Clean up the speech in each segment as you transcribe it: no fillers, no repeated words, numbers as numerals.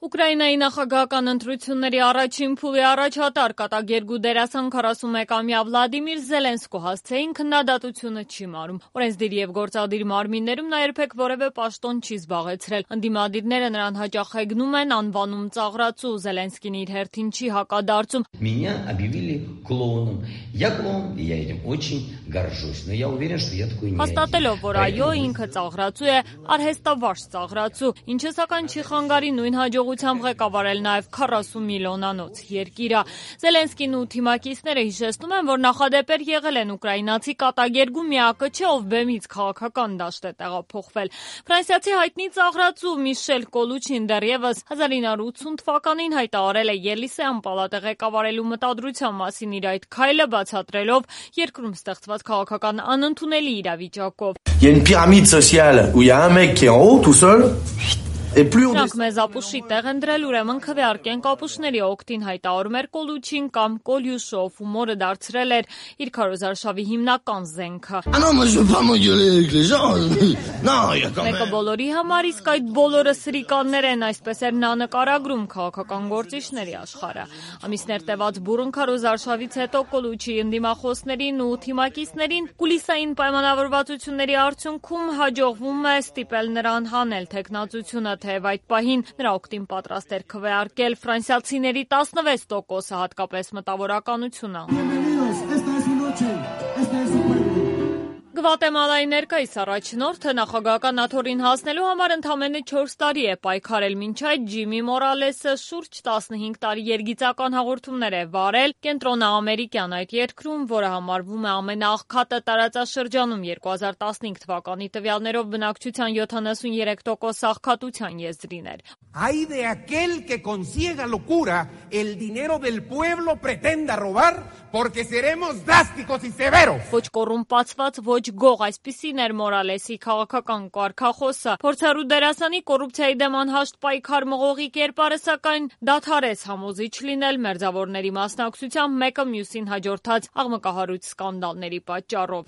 Ուկրաինայի նախագահական ընտրությունների առաջին փուլի առաջատար կատակերգու դերասան 41-ամյա Վլադիմիր Զելենսկու հասցեին քննադատությունը չի մարում։ Օրենսդիր եւ գործադիր մարմիններում նա երբեք որևէ պաշտոն չի զբաղեցրել։ Ընդդիմադիրները նրան հաճախ հեգնում են, անվանում ծաղրացու։ Զելենսկին իր հերթին չի հակադարձում։ Меня объявили клоуном. Я клоун, и я этим очень горжусь. Но я уверен, что я такой не один. Հաստատելով, որ այո, ինքը ծաղրացու է, արհեստավարժ ծաղրացու, ինչը սակայն չի խանգարի նույն հաջողությամբ ղեկավարել նաև 40 միլիոնանոց երկիրը։ Զելենսկին ու թիմակիցները հիշեցնում են, որ նախադեպեր եղել են ուկրաինացի կատակերգու միակը չէ, ով բեմից քաղաքական դաշտ է տեղափոխվել։ Ֆրանսիացի հայտնի ծաղրացու Միշել Կոլուչին դեռևս 1980 թվականին հայտարարել է Ելիսեյան պալատը ղեկավարելու մտադրության մասին իր այդ քայլը, բացատրելով երկրում ստեղծված քաղաքական անընդունելի իրավիճակով։ Il y a une pyramide sociale où il y a un mec qui est en haut tout seul. Նրանք մեզ ապուշի տեղ են դրել, ուրեմն քվեարկենք ապուշների օգտին, հայտարարում էր Կոլուչին կամ Կոլյուշով, ու մորը դարձրել էր իր քարոզարշավի հիմնական զենքը։ Մեկը բոլորի համար, իսկ այդ բոլորը սրիկաններ են, այսպես էր նա նկարագրում քաղաքական գործիչների աշխարհը։ Ամիսներ տևած բուռն քարոզարշավից հետո Կոլուչի ընդդիմախոսներին ու թիմակիցներին կուլիսային պայմանավորվածությունների արդյունքում հաջողվում է ստիպել նրան հանել թեկնածությունը, թեև այդ պահին նրա օգտին պատրաստ էր քվեարկել ֆրանսիացիների 16%-ը, հատկապես մտավորականությունը։ Գվատեմալայի ներկայիս առաջնորդը նախագահական աթոռին հասնելու համար ընդամենը 4 տարի է պայքարել, մինչ այդ Ջիմի Մորալեսը շուրջ 15 տարի երգիծական հաղորդումներ է վարել կենտրոնաամերիկյան այդ երկրում, որը համարվում է ամենաաղքատը տարածաշրջանում 2015 թվականի տվյալներով բնակչության 73% աղքատության եզրին էր։ Ay de aquel que con ciega locura el dinero del pueblo pretenda robar porque seremos drásticos y severos. Ոչ կոռումպացված, ոչ գող, այսպիսին էր Մորալեսի քաղաքական կարգախոսը։ Փորձառու դերասանի կոռուպցիայի դեմ անհաշտ պայքար մղողի կերպարը սակայն դադարեց համոզիչ լինել մերձավորների մասնակցությամբ մեկը մյուսին հաջորդած աղմկահարույց սկանդալների պատճառով։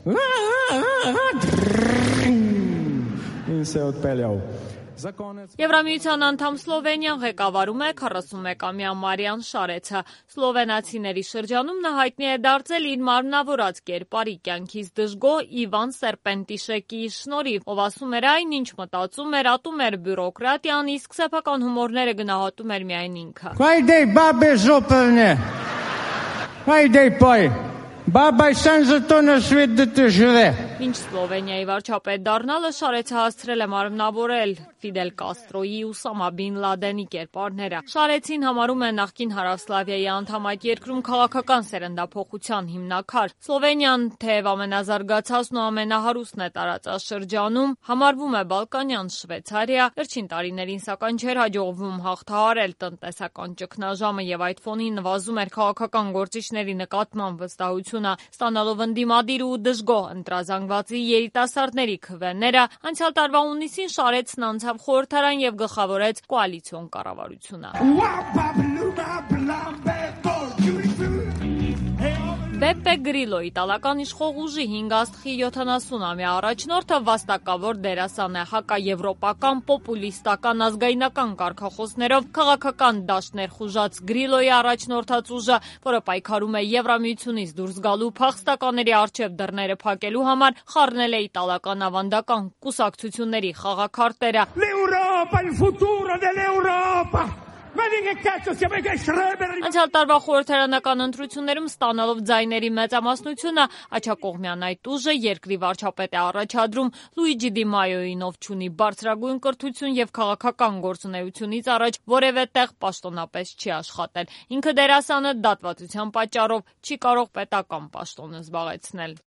Եվրամիության անդամ Սլովենիան ղեկավարում է 41-ամյա Մարիան Շարեցը։ Սլովենացիների շրջանում նա հայտնի է դարձել իր մարմնավորած կերպարի կյանքից դժգոհ Իվան Սերպենտիշեկի շնորհիվ, ով ասում էր այն, ինչ մտածում էր, ատում էր բյուրոկրատիան, իսկ սեփական հումորները գնահատում էր միայն ինքը։ Մինչ Սլովենիայի վարչապետ դառնալը Շարեցը հասցրել է մարմնավորել Ֆիդել Կաստրոյի ու Ուսամա Բին Լադենի կերպարները։ Շարեցին համարում է նախկին Հարավսլավիայի անդամ այդ երկրում քաղաքական սերնդափոխության հիմնաքար։ Սլովենիան, թեև ամենազարգացածն ու ամենահարուստն է տարածաշրջանում, համարվում է Բալկանյան Շվեյցարիա, վերջին տարիներին սակայն չէր հաջողվում հաղթահարել տնտեսական ճգնաժամը եւ այդ ֆոնին նվազում էր քաղաքական գործիչների նկատմամբ վստահությունը, ստանալով ընդդիմադիր ու դժգոհ ընտրազանգվածի երիտասարդների քվեները, անցյալ տարվա հունիսին Շարեցն անցավ խորհրդարան եւ գլխավորեց կոալիցիոն կառավարությունը։ Բեպպե Գրիլո, իտալական իշխող ուժի 5 աստղի 70-ամյա առաջնորդը վաստակավոր դերասան է, հակաեվրոպական, պոպուլիստական, ազգայնական կարգախոսներով քաղաքական դաշտ ներխուժած Գրիլոյի առաջնորդած ուժը, որը պայքարում է Եվրամիությունից դուրս գալու փախստականների առջև դռները փակելու համար, խառնել է իտալական ավանդական կուսակցությունների խաղաքարտերը։ L'Europa, il futuro dell'Europa. Անցյալ տարվա խորհրդարանական ընտրություններում ստանալով ձայների մեծամասնությունը աջակողմյան այդ ուժը երկրի վարչապետ է առաջադրում Լուիջի Դի Մայոյին, ով չունի բարձրագույն կրթություն եւ քաղաքական գործունեությունից առաջ որևէ տեղ պաշտոնապես չի աշխատել։ Ինքը դերասանը դատվածության պատճառով չի կարող պետական պաշտոն զբաղեցնել։